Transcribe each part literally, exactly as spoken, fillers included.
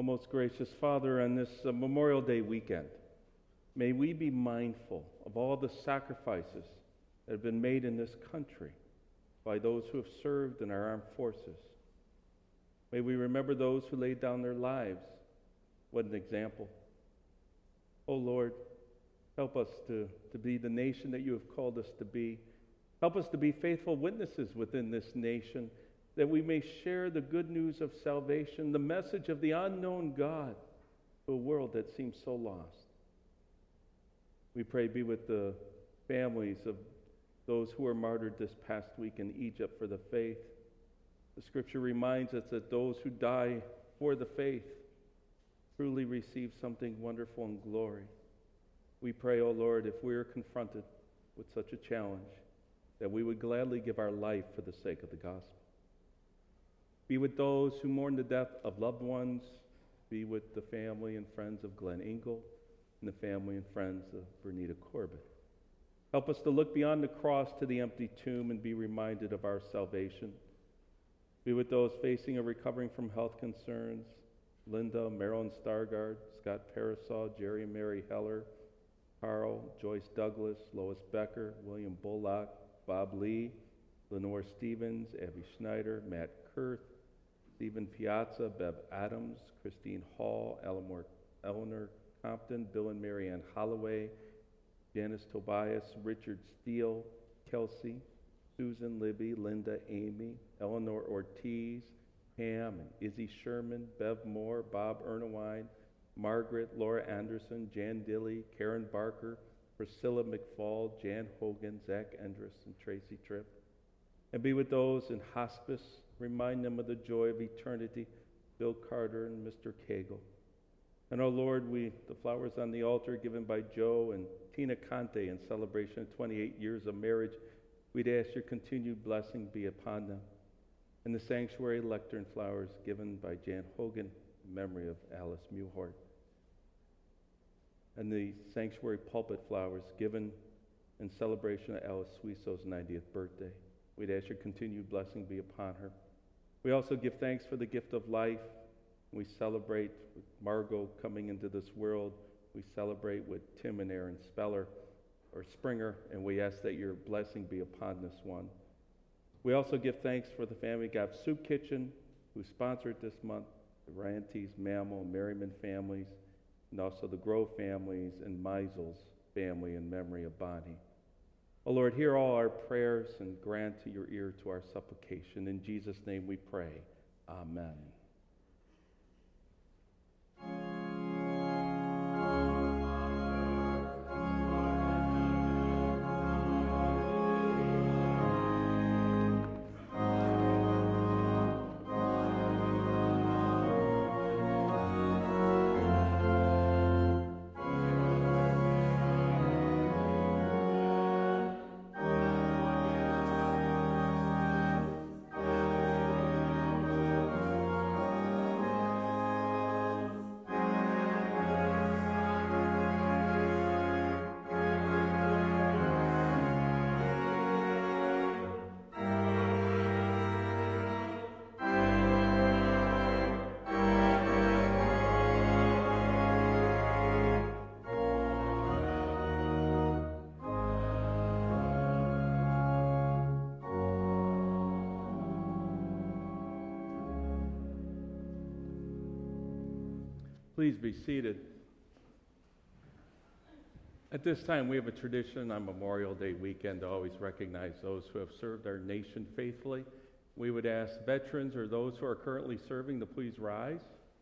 O most gracious Father, on this uh, Memorial Day weekend, may we be mindful of all the sacrifices that have been made in this country by those who have served in our armed forces. May we remember those who laid down their lives. What an example. Oh Lord, help us to, to be the nation that you have called us to be. Help us to be faithful witnesses within this nation, that we may share the good news of salvation, the message of the unknown God to a world that seems so lost. We pray be with the families of those who were martyred this past week in Egypt for the faith. The scripture reminds us that those who die for the faith truly receive something wonderful in glory. We pray, O Lord, if we are confronted with such a challenge, that we would gladly give our life for the sake of the gospel. Be with those who mourn the death of loved ones. Be with the family and friends of Glenn Ingle and the family and friends of Bernita Corbett. Help us to look beyond the cross to the empty tomb and be reminded of our salvation. Be with those facing or recovering from health concerns. Linda, Marilyn Stargard, Scott Parasaw, Jerry and Mary Heller, Carl, Joyce Douglas, Lois Becker, William Bullock, Bob Lee, Lenore Stevens, Abby Schneider, Matt Kurth, Stephen Piazza, Bev Adams, Christine Hall, Eleanor, Eleanor Compton, Bill and Mary Ann Holloway, Janice Tobias, Richard Steele, Kelsey, Susan Libby, Linda Amy, Eleanor Ortiz, Pam and Izzy Sherman, Bev Moore, Bob Ernewine, Margaret, Laura Anderson, Jan Dilly, Karen Barker, Priscilla McFall, Jan Hogan, Zach Endress, and Tracy Tripp. And be with those in hospice. Remind them of the joy of eternity, Bill Carter and Mister Cagle. And, oh Lord, we the flowers on the altar given by Joe and Tina Conte in celebration of twenty-eight years of marriage, we'd ask your continued blessing be upon them. And the sanctuary lectern flowers given by Jan Hogan in memory of Alice Muhort. And the sanctuary pulpit flowers given in celebration of Alice Suisso's ninetieth birthday. We'd ask your continued blessing be upon her. We also give thanks for the gift of life. We celebrate with Margot coming into this world. We celebrate with Tim and Aaron Speller, or Springer, and we ask that your blessing be upon this one. We also give thanks for the family Gav Soup Kitchen, who sponsored this month, the Rantes, Mammal, and Merriman families, and also the Grove families and Meisels family in memory of Bonnie. O Lord, hear all our prayers and grant to your ear to our supplication. In Jesus' name we pray. Amen. Please be seated. At this time, we have a tradition on Memorial Day weekend to always recognize those who have served our nation faithfully. We would ask veterans or those who are currently serving to please rise.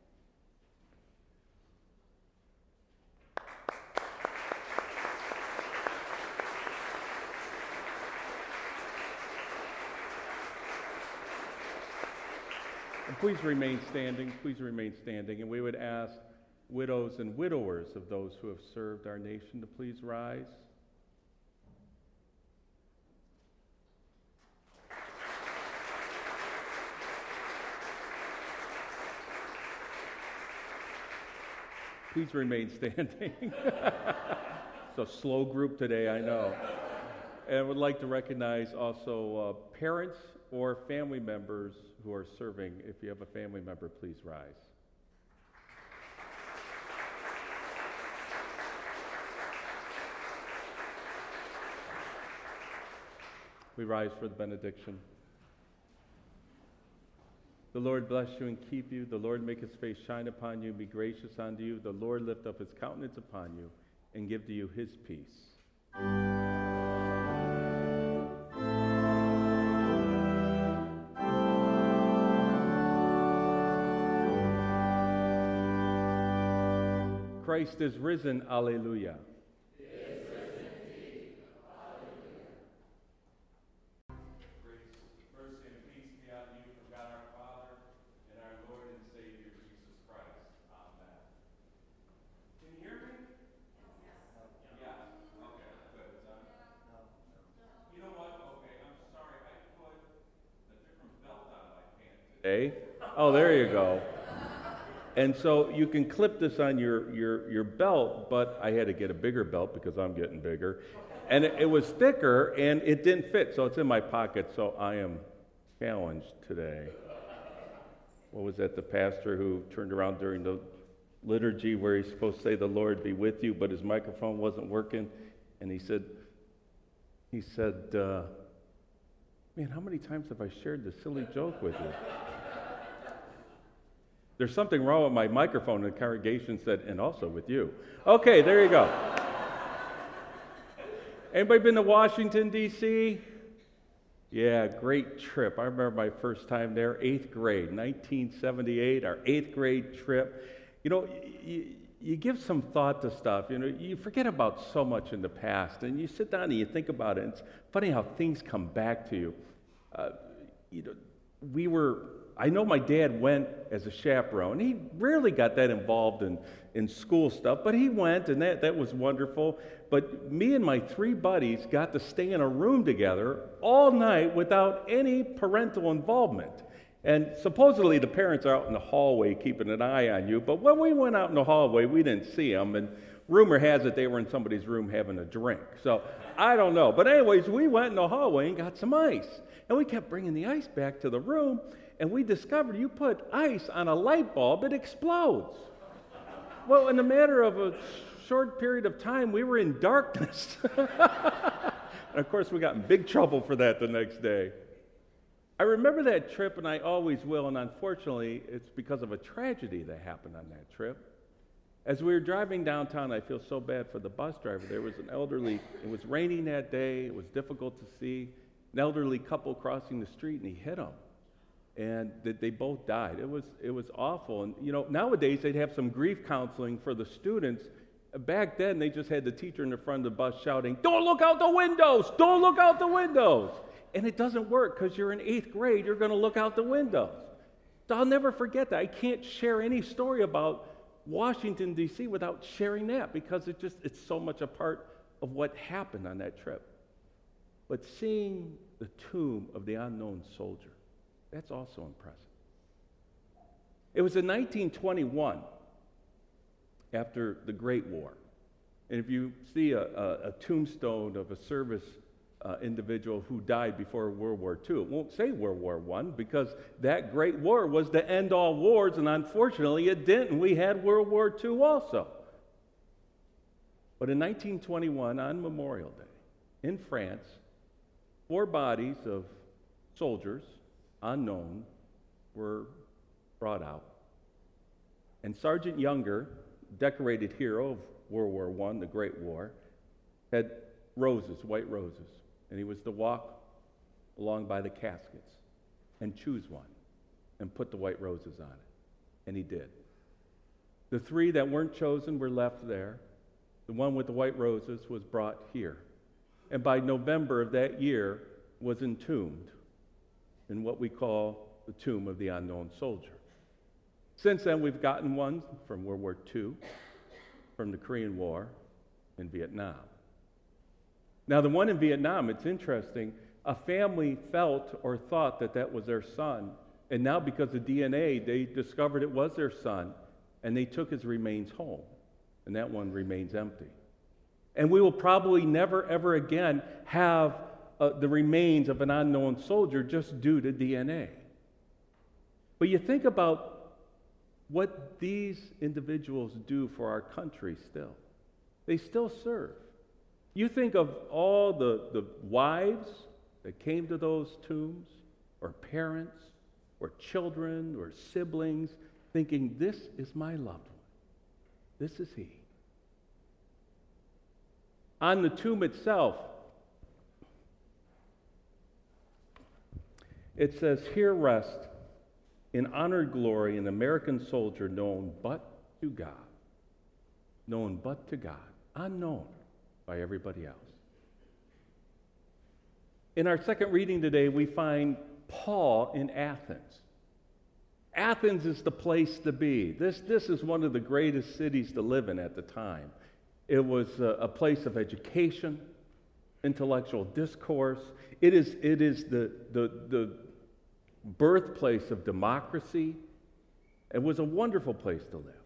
And please remain standing. Please remain standing. And we would ask widows and widowers of those who have served our nation to please rise. Please remain standing. It's a slow group today, I know. And I would like to recognize also uh, parents or family members who are serving. If you have a family member, please rise. We rise for the benediction. The Lord bless you and keep you. The Lord make his face shine upon you and be gracious unto you. The Lord lift up his countenance upon you and give to you his peace. Christ is risen, alleluia. He is risen indeed, alleluia. Grace, mercy, and peace be on you from God our Father and our Lord and Savior Jesus Christ. Amen. Can you hear me? Yes. Yeah. Okay, good. It's on. You know what? Okay, I'm sorry. I put a different belt on my pants today. Oh, there you go. And so you can clip this on your, your, your belt, but I had to get a bigger belt because I'm getting bigger. And it, it was thicker, and it didn't fit, so it's in my pocket, so I am challenged today. What was that, the pastor who turned around during the liturgy where he's supposed to say, "The Lord be with you," but his microphone wasn't working, and he said, he said, uh, "Man, how many times have I shared this silly joke with you?" There's something wrong with my microphone, and the congregation said, "And also with you." Okay, there you go. Anybody been to Washington, D C? Yeah, great trip. I remember my first time there, eighth grade, nineteen seventy-eight, our eighth grade trip. You know, you, you give some thought to stuff. You know, you forget about so much in the past, and you sit down and you think about it. It's funny how things come back to you. Uh, you know, we were... I know my dad went as a chaperone. He rarely got that involved in, in school stuff, but he went, and that, that was wonderful. But me and my three buddies got to stay in a room together all night without any parental involvement. And supposedly the parents are out in the hallway keeping an eye on you, but when we went out in the hallway, we didn't see them, and rumor has it they were in somebody's room having a drink. So I don't know. But anyways, we went in the hallway and got some ice. And we kept bringing the ice back to the room, and we discovered you put ice on a light bulb, it explodes. Well, in a matter of a short period of time, we were in darkness. And of course, we got in big trouble for that the next day. I remember that trip, and I always will, and unfortunately, it's because of a tragedy that happened on that trip. As we were driving downtown, I feel so bad for the bus driver. There was an elderly, it was raining that day, it was difficult to see, an elderly couple crossing the street, and he hit them. And that they both died. It was it was awful. And you know, nowadays they'd have some grief counseling for the students. Back then they just had the teacher in the front of the bus shouting, "Don't look out the windows! Don't look out the windows!" And it doesn't work because you're in eighth grade. You're going to look out the windows. So I'll never forget that. I can't share any story about Washington, D C without sharing that because it just it's so much a part of what happened on that trip. But seeing the tomb of the unknown soldier, that's also impressive. It was in nineteen twenty-one, after the Great War. And if you see a, a, a tombstone of a service uh, individual who died before World War Two, it won't say World War One because that Great War was to end all wars, and unfortunately it didn't. We had World War Two also. But in nineteen twenty-one, on Memorial Day, in France, four bodies of soldiers, unknown, were brought out. And Sergeant Younger, decorated hero of World War One, the Great War, had roses, white roses, and he was to walk along by the caskets and choose one and put the white roses on it. And he did. The three that weren't chosen were left there. The one with the white roses was brought here. And by November of that year was entombed in what we call the tomb of the unknown soldier. Since then, we've gotten one from World War Two, from the Korean War, and Vietnam. Now, the one in Vietnam, it's interesting, a family felt or thought that that was their son, and now because of D N A, they discovered it was their son, and they took his remains home, and that one remains empty. And we will probably never, ever again have Uh, the remains of an unknown soldier just due to D N A. But you think about what these individuals do for our country still. They still serve. You think of all the, the wives that came to those tombs, or parents, or children, or siblings, thinking, this is my loved one. This is he. On the tomb itself, it says, here rest in honored glory an American soldier known but to God. Known but to God. Unknown by everybody else. In our second reading today, we find Paul in Athens. Athens is the place to be. This, this is one of the greatest cities to live in at the time. It was a, a place of education, intellectual discourse. It is, it is the, the, the birthplace of democracy. It was a wonderful place to live.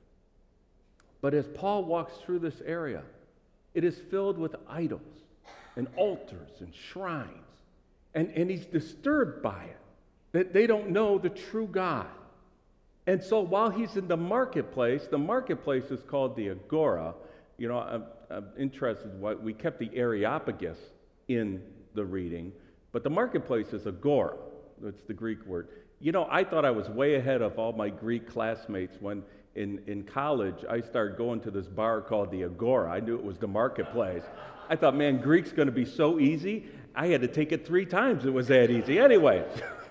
But as Paul walks through this area, it is filled with idols and altars and shrines. And, and he's disturbed by it, that they don't know the true God. And so while he's in the marketplace, the marketplace is called the Agora. You know, I'm, I'm interested in what we kept the Areopagus in the reading, but the marketplace is Agora. That's the Greek word. You know, I thought I was way ahead of all my Greek classmates when in, in college I started going to this bar called the Agora. I knew it was the marketplace. I thought, man, Greek's going to be so easy. I had to take it three times. It was that easy. Anyway,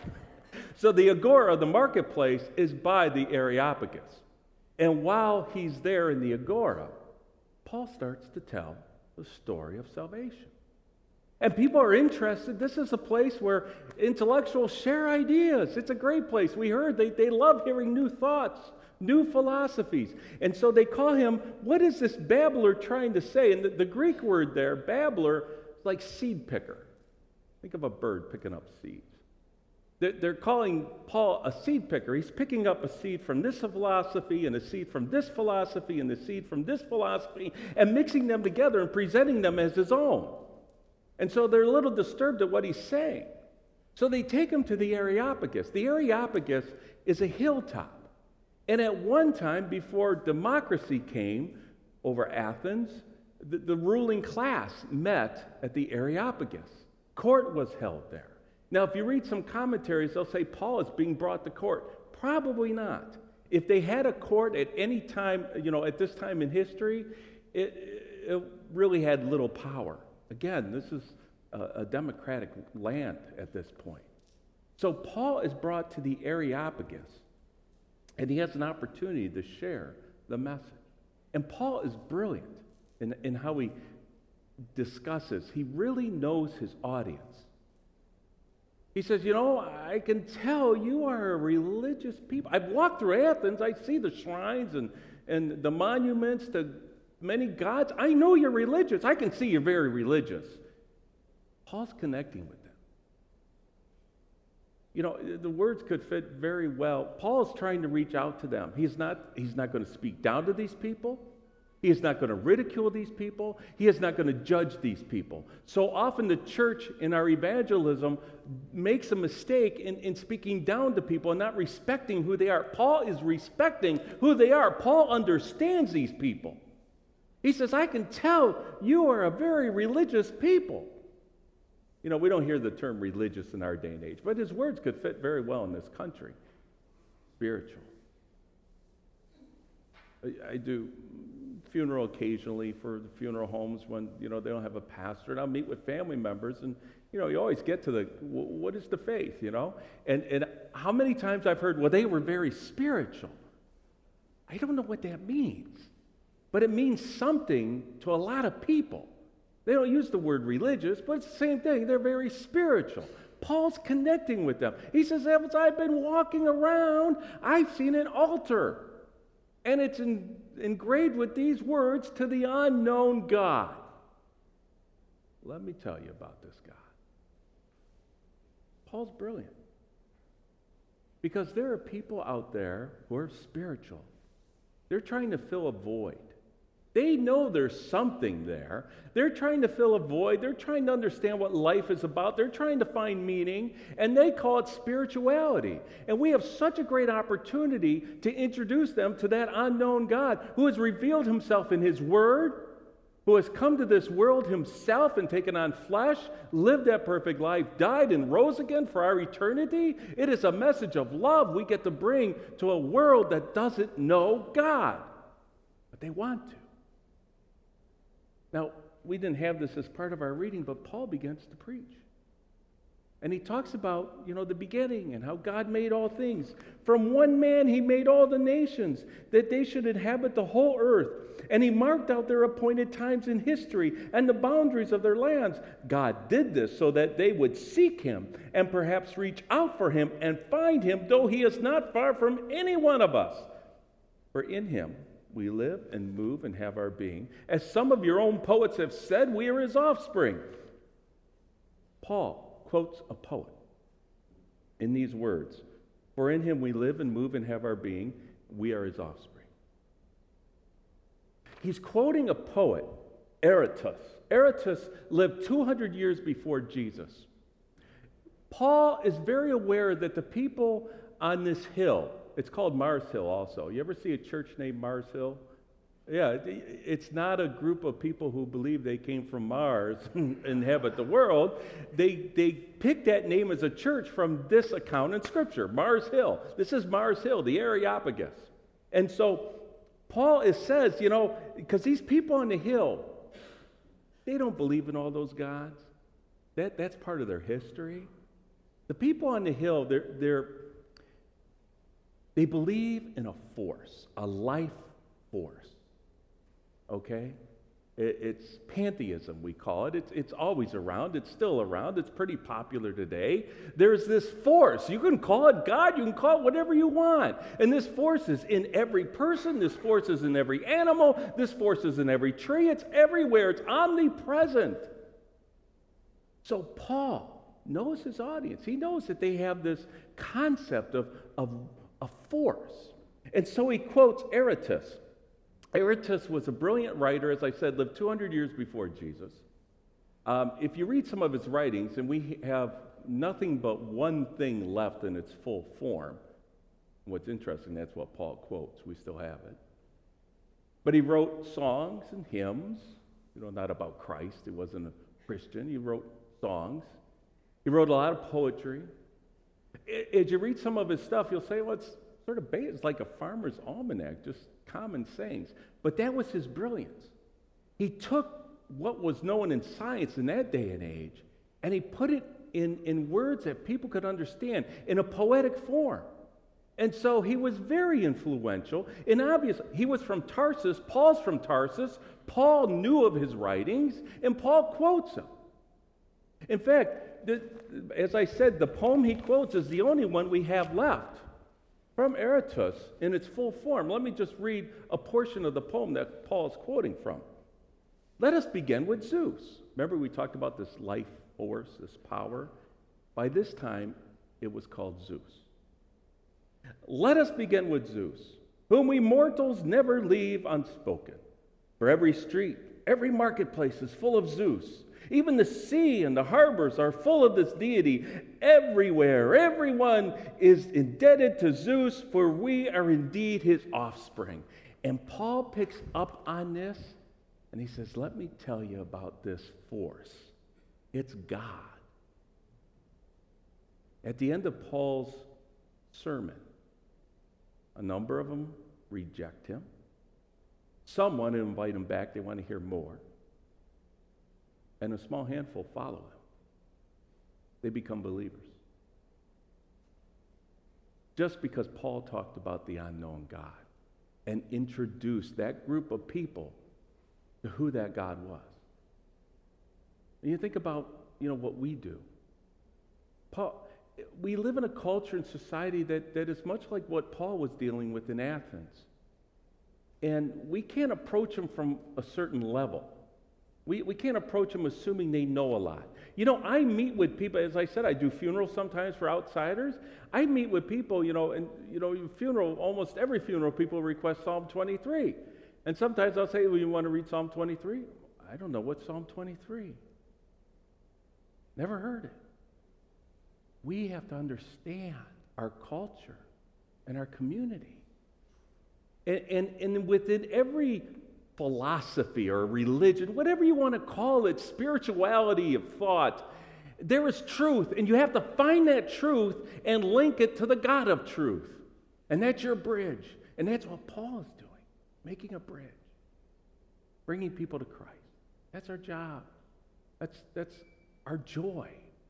so the Agora, the marketplace, is by the Areopagus. And while he's there in the Agora, Paul starts to tell the story of salvation. And people are interested. This is a place where intellectuals share ideas. It's a great place. We heard they, they love hearing new thoughts, new philosophies. And so they call him, what is this babbler trying to say? And the, the Greek word there, babbler, is like seed picker. Think of a bird picking up seeds. They're, they're calling Paul a seed picker. He's picking up a seed from this philosophy and a seed from this philosophy and a seed from this philosophy and mixing them together and presenting them as his own. And so they're a little disturbed at what he's saying. So they take him to the Areopagus. The Areopagus is a hilltop. And at one time, before democracy came over Athens, the, the ruling class met at the Areopagus. Court was held there. Now, if you read some commentaries, they'll say Paul is being brought to court. Probably not. If they had a court at any time, you know, at this time in history, it, it really had little power. Again, this is a, a democratic land at this point. So Paul is brought to the Areopagus, and he has an opportunity to share the message. And Paul is brilliant in, in how he discusses. He really knows his audience. He says, you know, I can tell you are a religious people. I've walked through Athens. I see the shrines and, and the monuments to many gods. I know you're religious. I can see you're very religious. Paul's connecting with them. You know, the words could fit very well. Paul is trying to reach out to them. He's not, he's not going to speak down to these people. He is not going to ridicule these people. He is not going to judge these people. So often the church in our evangelism makes a mistake in, in speaking down to people and not respecting who they are. Paul is respecting who they are. Paul understands these people. He says, I can tell you are a very religious people. You know, we don't hear the term religious in our day and age, but his words could fit very well in this country. Spiritual. I, I do funeral occasionally for the funeral homes when, you know, they don't have a pastor, and I'll meet with family members, and, you know, you always get to the, what is the faith, you know? And, and how many times I've heard, well, they were very spiritual. I don't know what that means, but it means something to a lot of people. They don't use the word religious, but it's the same thing. They're very spiritual. Paul's connecting with them. He says, as I've been walking around, I've seen an altar. And it's in, engraved with these words, to the unknown God. Let me tell you about this God. Paul's brilliant. Because there are people out there who are spiritual. They're trying to fill a void. They know there's something there. They're trying to fill a void. They're trying to understand what life is about. They're trying to find meaning, and they call it spirituality. And we have such a great opportunity to introduce them to that unknown God who has revealed himself in his word, who has come to this world himself and taken on flesh, lived that perfect life, died and rose again for our eternity. It is a message of love we get to bring to a world that doesn't know God, but they want to. Now, we didn't have this as part of our reading, but Paul begins to preach. And he talks about, you know, the beginning and how God made all things. From one man he made all the nations, that they should inhabit the whole earth. And he marked out their appointed times in history and the boundaries of their lands. God did this so that they would seek him and perhaps reach out for him and find him, though he is not far from any one of us. For in him we live and move and have our being. As some of your own poets have said, we are his offspring. Paul quotes a poet in these words, for in him we live and move and have our being, we are his offspring. He's quoting a poet, Aratus. Aratus lived two hundred years before Jesus. Paul is very aware that the people on this hill, it's called Mars Hill also. You ever see a church named Mars Hill? Yeah, it's not a group of people who believe they came from Mars and inhabit the world. They they picked that name as a church from this account in Scripture, Mars Hill. This is Mars Hill, the Areopagus. And so Paul is, says, you know, because these people on the hill, they don't believe in all those gods. That that's part of their history. The people on the hill, they're they're they believe in a force, a life force. Okay? It, it's pantheism, we call it. It's, it's always around. It's still around. It's pretty popular today. There's this force. You can call it God. You can call it whatever you want. And this force is in every person. This force is in every animal. This force is in every tree. It's everywhere. It's omnipresent. So Paul knows his audience. He knows that they have this concept of, of a force. And so he quotes Aratus. Aratus was a brilliant writer, as I said, lived two hundred years before Jesus. Um, if you read some of his writings, and we have nothing but one thing left in its full form. What's interesting, that's what Paul quotes. We still have it. But he wrote songs and hymns, you know, not about Christ. He wasn't a Christian. He wrote songs. He wrote a lot of poetry. As you read some of his stuff, you'll say, well, it's sort of ba- it's like a farmer's almanac, just common sayings. But that was his brilliance. He took what was known in science in that day and age, and he put it in, in words that people could understand in a poetic form. And so he was very influential. And obviously, he was from Tarsus. Paul's from Tarsus. Paul knew of his writings, and Paul quotes them. In fact, the, as I said, the poem he quotes is the only one we have left from Aratus in its full form. Let me just read a portion of the poem that Paul is quoting from. Let us begin with Zeus. Remember we talked about this life force, this power? By this time, it was called Zeus. Let us begin with Zeus, whom we mortals never leave unspoken. For every street, every marketplace is full of Zeus. Even the sea and the harbors are full of this deity. Everywhere, everyone is indebted to Zeus, for we are indeed his offspring. And Paul picks up on this, and he says, let me tell you about this force. It's God. At the end of Paul's sermon, a number of them reject him. Some want to invite him back. They want to hear more. And a small handful follow him. They become believers. Just because Paul talked about the unknown God and introduced that group of people to who that God was. And you think about, you know, what we do. Paul, we live in a culture and society that, that is much like what Paul was dealing with in Athens. And we can't approach them from a certain level. We we can't approach them assuming they know a lot. You know, I meet with people, as I said, I do funerals sometimes for outsiders. I meet with people, you know, and, you know, funeral, almost every funeral, people request Psalm twenty-three. And sometimes I'll say, well, you want to read Psalm twenty-three? I don't know what's Psalm twenty-three. Never heard it. We have to understand our culture and our community. And, and, and within every philosophy or religion, whatever you want to call it, spirituality of thought. There is truth, and you have to find that truth and link it to the God of truth. And that's your bridge. And that's what Paul is doing, making a bridge, bringing people to Christ. That's our job. That's, that's our joy.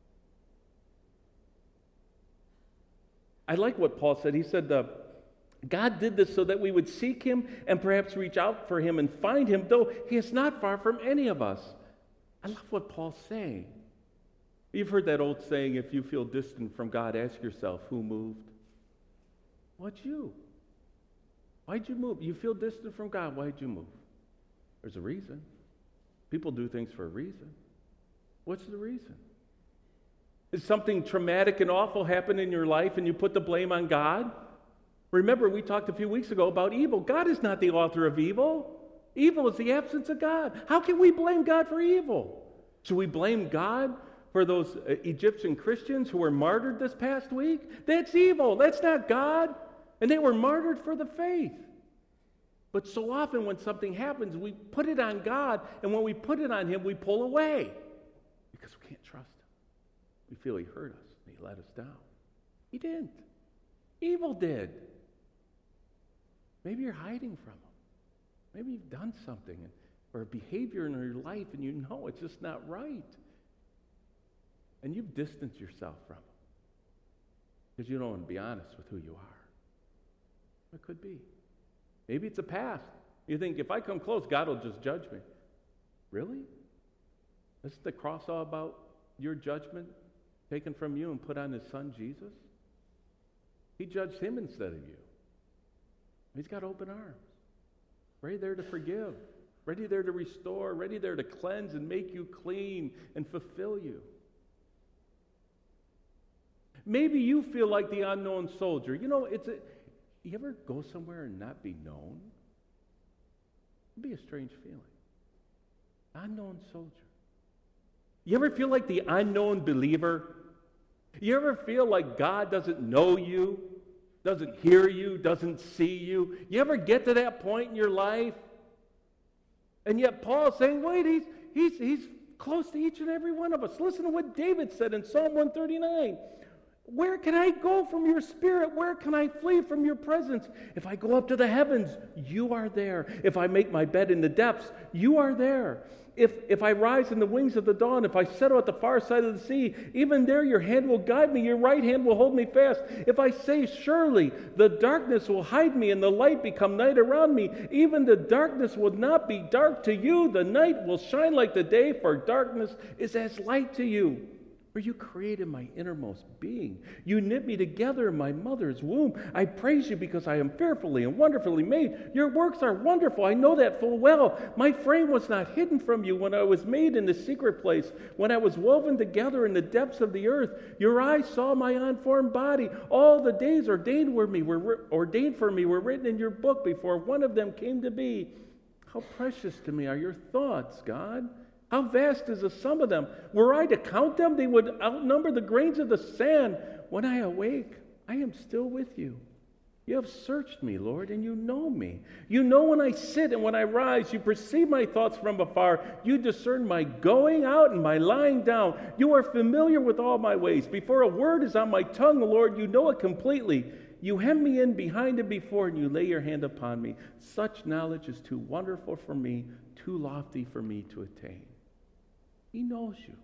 I like what Paul said. He said, uh, God did this so that we would seek him and perhaps reach out for him and find him, though he is not far from any of us. I love what Paul's saying. You've heard that old saying, if you feel distant from God, ask yourself, who moved? What you? Why'd you move? You feel distant from God, why'd you move? There's a reason. People do things for a reason. What's the reason? Is something traumatic and awful happen in your life and you put the blame on God? Remember, we talked a few weeks ago about evil. God is not the author of evil. Evil is the absence of God. How can we blame God for evil? Should we blame God for those uh, Egyptian Christians who were martyred this past week? That's evil. That's not God. And they were martyred for the faith. But so often when something happens, we put it on God, and when we put it on him, we pull away because we can't trust him. We feel he hurt us and he let us down. He didn't. Evil did. Maybe you're hiding from him. Maybe you've done something or a behavior in your life and you know it's just not right. And you've distanced yourself from him because you don't want to be honest with who you are. It could be. Maybe it's a past. You think, if I come close, God will just judge me. Really? Isn't the cross all about your judgment taken from you and put on his son, Jesus? He judged him instead of you. He's got open arms, ready there to forgive, ready there to restore, ready there to cleanse and make you clean and fulfill you. Maybe you feel like the unknown soldier. You know, it's a, you ever go somewhere and not be known? It'd be a strange feeling. Unknown soldier. You ever feel like the unknown believer? You ever feel like God doesn't know you, doesn't hear you, doesn't see you? You ever get to that point in your life? And yet Paul's saying, wait, he's, he's, he's close to each and every one of us. Listen to what David said in Psalm one thirty-nine. Where can I go from your spirit? Where can I flee from your presence? If I go up to the heavens, you are there. If I make my bed in the depths, you are there. If, if I rise in the wings of the dawn, if I settle at the far side of the sea, even there your hand will guide me, your right hand will hold me fast. If I say, surely the darkness will hide me and the light become night around me, even the darkness will not be dark to you. The night will shine like the day, for darkness is as light to you. For you created my innermost being. You knit me together in my mother's womb. I praise you because I am fearfully and wonderfully made. Your works are wonderful. I know that full well. My frame was not hidden from you when I was made in the secret place, when I was woven together in the depths of the earth. Your eyes saw my unformed body. All the days ordained were me were ordained for me were written in your book before one of them came to be. How precious to me are your thoughts, God. How vast is the sum of them? Were I to count them, they would outnumber the grains of the sand. When I awake, I am still with you. You have searched me, Lord, and you know me. You know when I sit and when I rise. You perceive my thoughts from afar. You discern my going out and my lying down. You are familiar with all my ways. Before a word is on my tongue, Lord, you know it completely. You hem me in behind and before, and you lay your hand upon me. Such knowledge is too wonderful for me, too lofty for me to attain. He knows you.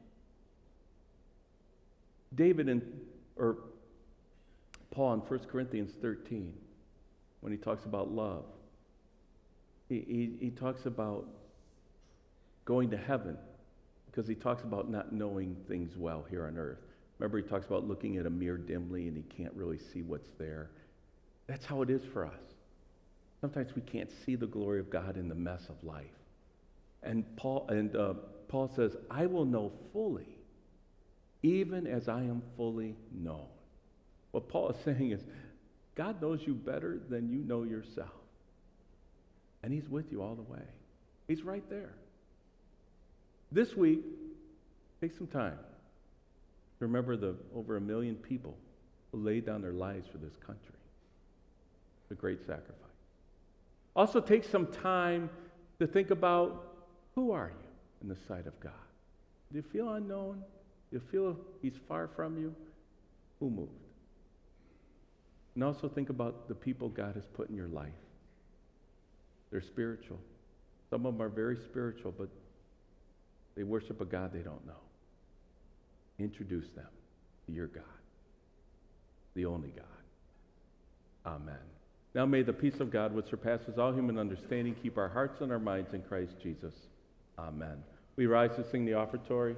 David in, or Paul in First Corinthians thirteen, when he talks about love, he, he, he talks about going to heaven because he talks about not knowing things well here on earth. Remember, he talks about looking at a mirror dimly and he can't really see what's there. That's how it is for us. Sometimes we can't see the glory of God in the mess of life. And Paul and uh, Paul says, I will know fully, even as I am fully known. What Paul is saying is, God knows you better than you know yourself. And he's with you all the way. He's right there. This week, take some time to remember the over a million people who laid down their lives for this country. The great sacrifice. Also take some time To think about, who are you in the sight of God? Do you feel unknown? Do you feel he's far from you? Who moved? And also think about the people God has put in your life. They're spiritual. Some of them are very spiritual, but they worship a God they don't know. Introduce them to your God, the only God. Amen. Now may the peace of God, which surpasses all human understanding, keep our hearts and our minds in Christ Jesus. Amen. We rise to sing the offertory.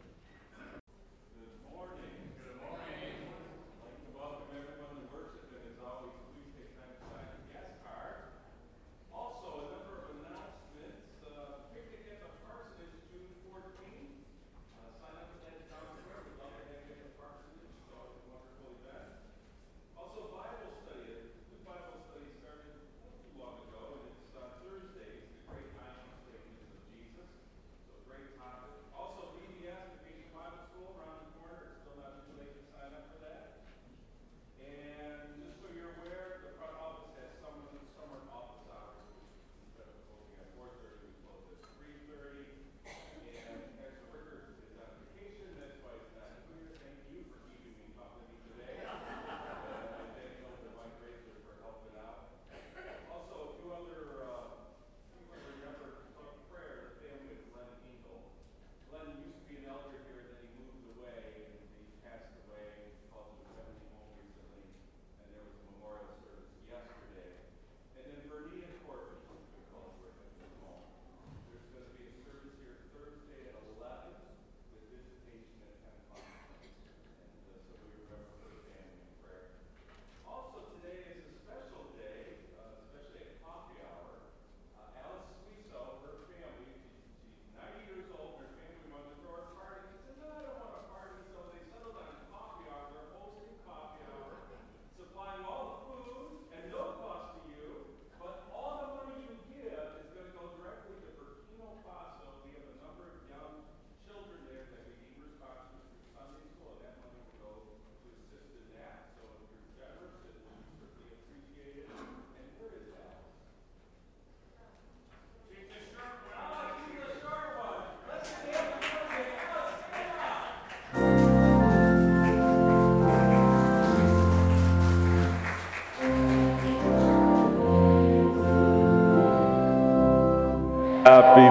Happy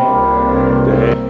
day.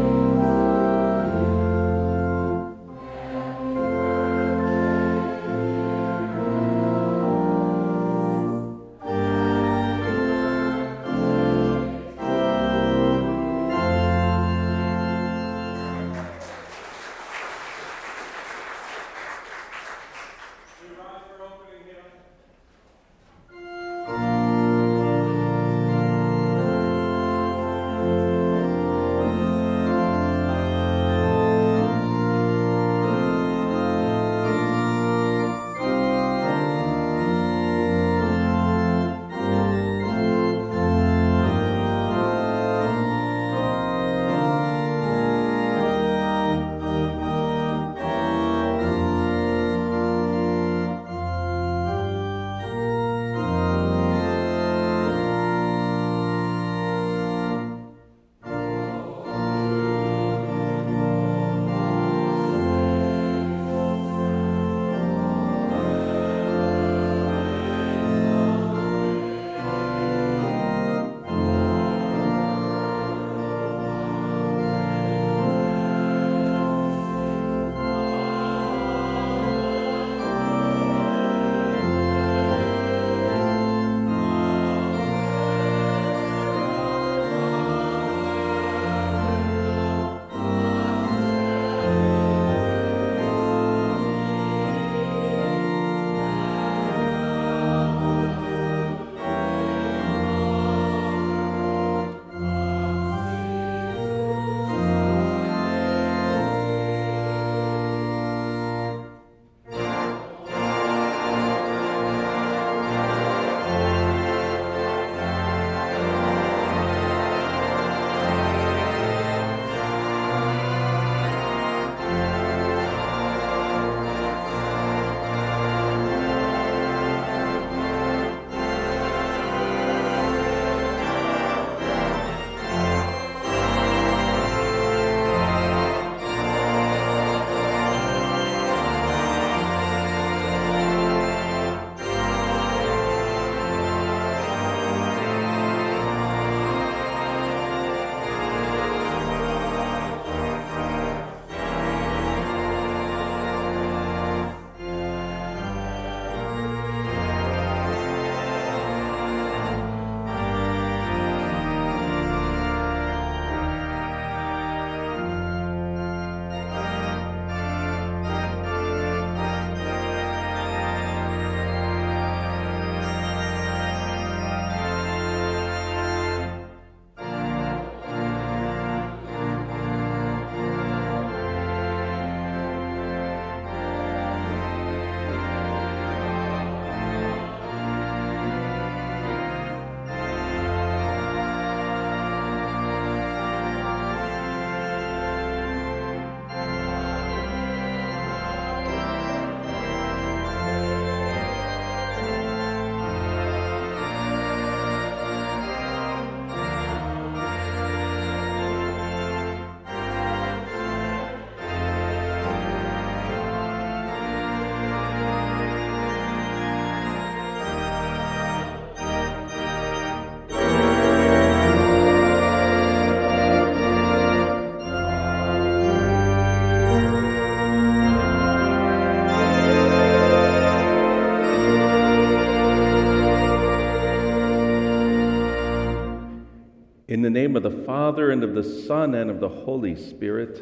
name of the Father, and of the Son, and of the Holy Spirit.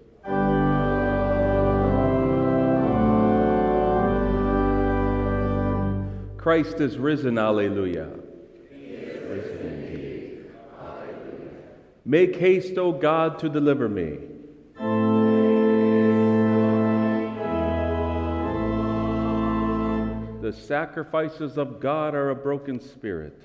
Christ is risen, alleluia. He is risen indeed. Alleluia. Make haste, O God, to deliver me. The sacrifices of God are a broken spirit.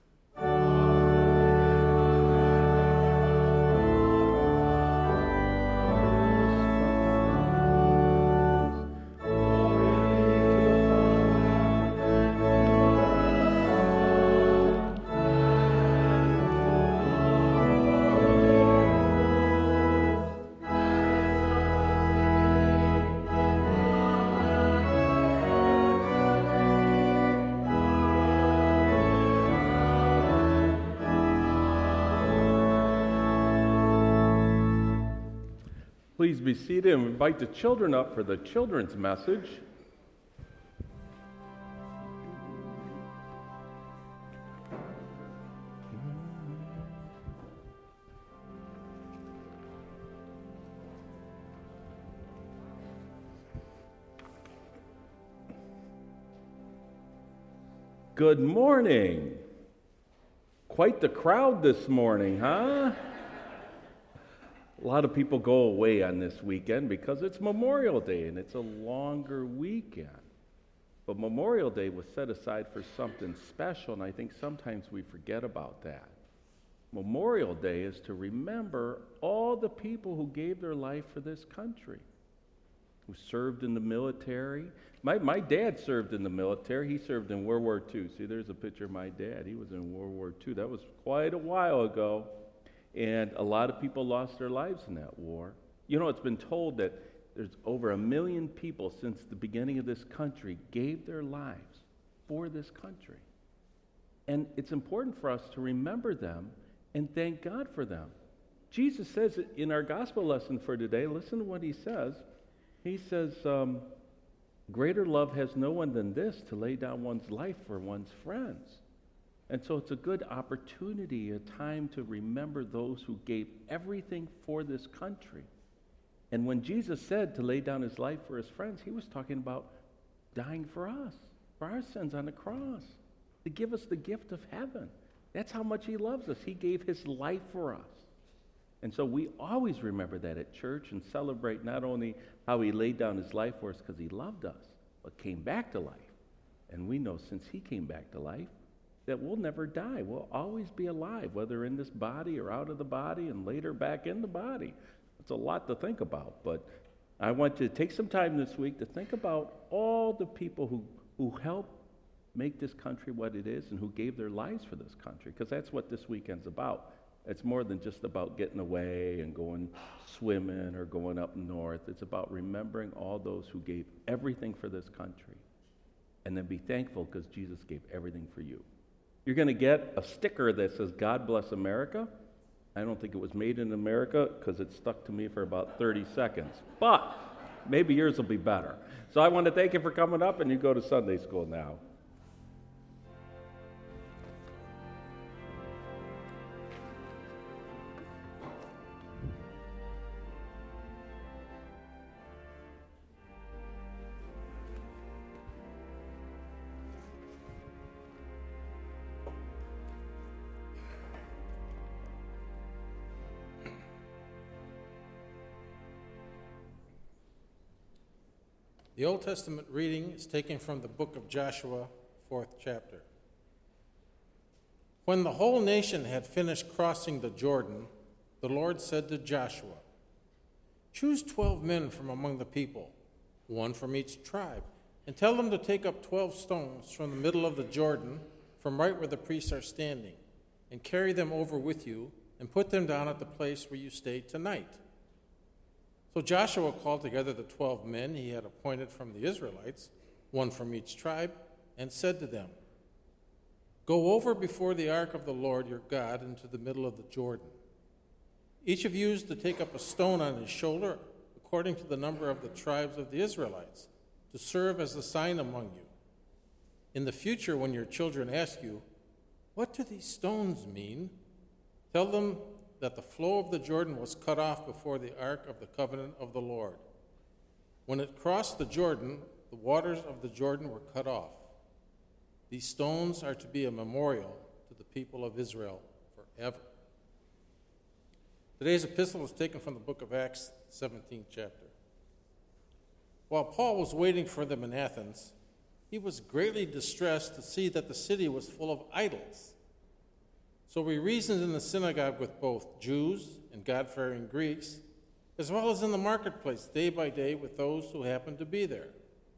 Please be seated and invite the children up for the children's message. Good morning. Quite the crowd this morning, huh? A lot of people go away on this weekend because it's Memorial Day and it's a longer weekend. But Memorial Day was set aside for something special, and I think sometimes we forget about that. Memorial Day is to remember all the people who gave their life for this country, who served in the military. My, my dad served in the military. He served in World War Two. See, there's a picture of my dad. He was in World War Two. That was quite a while ago. And a lot of people lost their lives in that war. You know, it's been told that there's over a million people since the beginning of this country gave their lives for this country. And it's important for us to remember them and thank God for them. Jesus says in our gospel lesson for today, listen to what he says. He says, um, greater love has no one than this, to lay down one's life for one's friends. And so it's a good opportunity, a time to remember those who gave everything for this country. And when Jesus said to lay down his life for his friends, he was talking about dying for us, for our sins on the cross, to give us the gift of heaven. That's how much he loves us. He gave his life for us. And so we always remember that at church and celebrate not only how he laid down his life for us because he loved us, but came back to life. And we know since he came back to life, that we'll never die. We'll always be alive, whether in this body or out of the body and later back in the body. It's a lot to think about, but I want you to take some time this week to think about all the people who, who helped make this country what it is and who gave their lives for this country, because that's what this weekend's about. It's more than just about getting away and going swimming or going up north. It's about remembering all those who gave everything for this country, and then be thankful because Jesus gave everything for you. You're going to get a sticker that says, God bless America. I don't think it was made in America because it stuck to me for about thirty seconds. But maybe yours will be better. So I want to thank you for coming up, and you go to Sunday school now. The Old Testament reading is taken from the book of Joshua, fourth chapter. When the whole nation had finished crossing the Jordan, the Lord said to Joshua, choose twelve men from among the people, one from each tribe, and tell them to take up twelve stones from the middle of the Jordan, from right where the priests are standing, and carry them over with you, and put them down at the place where you stay tonight. So Joshua called together the twelve men he had appointed from the Israelites, one from each tribe, and said to them, go over before the ark of the Lord your God into the middle of the Jordan. Each of you is to take up a stone on his shoulder, according to the number of the tribes of the Israelites, to serve as a sign among you. In the future, when your children ask you, what do these stones mean? Tell them that the flow of the Jordan was cut off before the ark of the covenant of the Lord. When it crossed the Jordan, the waters of the Jordan were cut off. These stones are to be a memorial to the people of Israel forever. Today's epistle is taken from the book of Acts, seventeenth chapter. While Paul was waiting for them in Athens, he was greatly distressed to see that the city was full of idols. So he reasoned in the synagogue with both Jews and God-fearing Greeks, as well as in the marketplace day by day with those who happened to be there.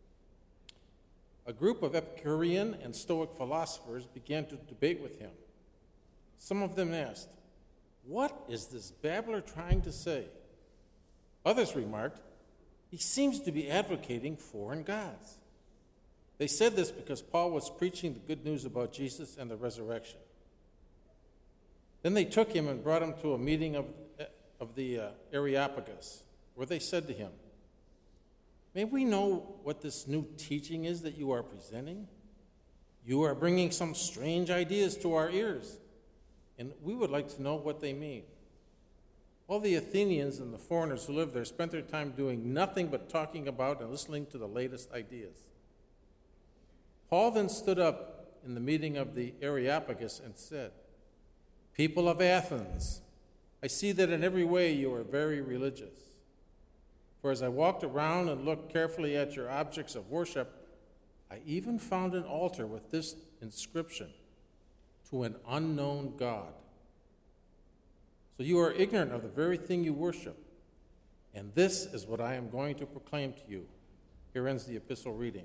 A group of Epicurean and Stoic philosophers began to debate with him. Some of them asked, "What is this babbler trying to say?" Others remarked, "He seems to be advocating foreign gods." They said this because Paul was preaching the good news about Jesus and the resurrection. Then they took him and brought him to a meeting of, of the uh, Areopagus, where they said to him, "May we know what this new teaching is that you are presenting? You are bringing some strange ideas to our ears, and we would like to know what they mean." All the Athenians and the foreigners who lived there spent their time doing nothing but talking about and listening to the latest ideas. Paul then stood up in the meeting of the Areopagus and said, "People of Athens, I see that in every way you are very religious. For as I walked around and looked carefully at your objects of worship, I even found an altar with this inscription, 'To an unknown God.' So you are ignorant of the very thing you worship, and this is what I am going to proclaim to you." Here ends the epistle reading.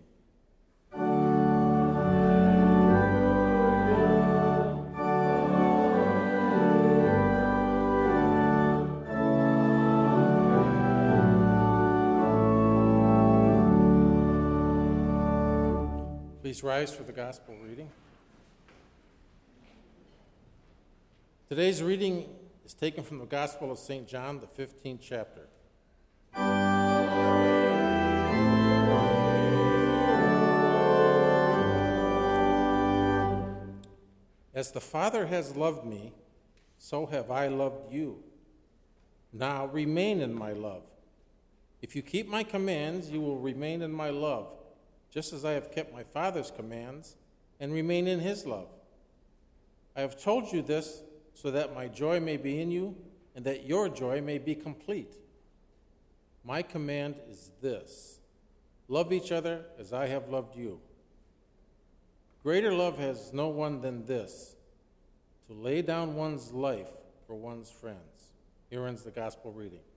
Please rise for the gospel reading. Today's reading is taken from the Gospel of Saint John, the fifteenth chapter. As the Father has loved me, so have I loved you. Now remain in my love. If you keep my commands, you will remain in my love, just as I have kept my Father's commands and remain in his love. I have told you this so that my joy may be in you and that your joy may be complete. My command is this: love each other as I have loved you. Greater love has no one than this, to lay down one's life for one's friends. Here ends the gospel reading.